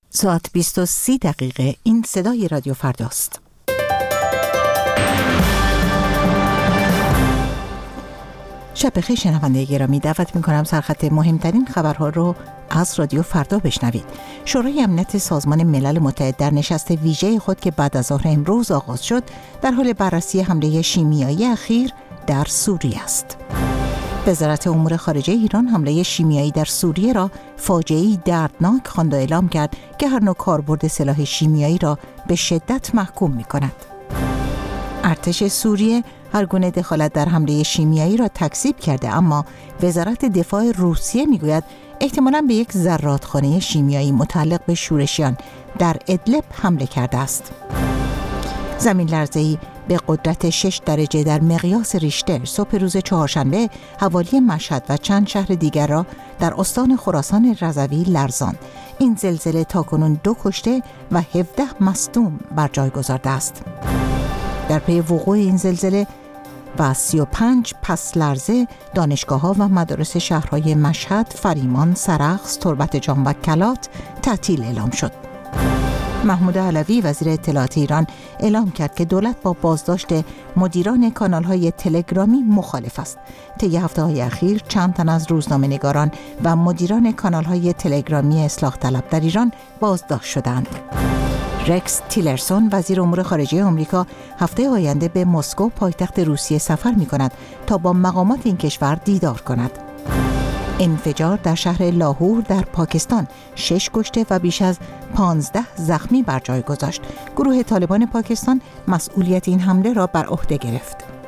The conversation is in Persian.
ساعت 20:30 این صدای رادیو فرداست. شب بخیر شنونده گرامی، دعوت می‌کنم سرخط مهمترین خبرها رو از رادیو فردا بشنوید. شورای امنیت سازمان ملل متحد در نشست ویژه خود که بعد از ظهر امروز آغاز شد، در حال بررسی حمله شیمیایی اخیر در سوریه است. وزارت امور خارجه ایران حمله شیمیایی در سوریه را فاجعه‌ای دردناک خواند و اعلام کرد که هر نوع کاربرد سلاح شیمیایی را به شدت محکوم می‌کند. ارتش سوریه هر گونه دخالت در حمله شیمیایی را تکذیب کرده، اما وزارت دفاع روسیه میگوید احتمالاً به یک زرادخانه شیمیایی متعلق به شورشیان در ادلب حمله کرده است. زمین لرزه‌ای به قدرت 6 درجه در مقیاس ریشتر صبح روز چهارشنبه حوالی مشهد و چند شهر دیگر را در استان خراسان رضوی لرزاند. این زلزله تاکنون 2 کشته و 17 مصدوم بر جای گذارده است. در پی وقوع این زلزله و 35 پس لرزه، دانشگاه‌ها و مدارس شهرهای مشهد، فریمان، سرخس، تربت جان و کلات تعطیل اعلام شد. محمود علوی وزیر اطلاعات ایران اعلام کرد که دولت با بازداشت مدیران کانال‌های تلگرامی مخالف است. طی هفته‌های اخیر چند تن از روزنامه‌نگاران و مدیران کانال‌های تلگرامی اصلاح طلب در ایران بازداشت شدند. رکس تیلرسون وزیر امور خارجه آمریکا هفته آینده به مسکو پایتخت روسیه سفر می‌کند تا با مقامات این کشور دیدار کند. انفجار در شهر لاهور در پاکستان 6 کشته و بیش از 15 زخمی بر جای گذاشت. گروه طالبان پاکستان مسئولیت این حمله را بر عهده گرفت.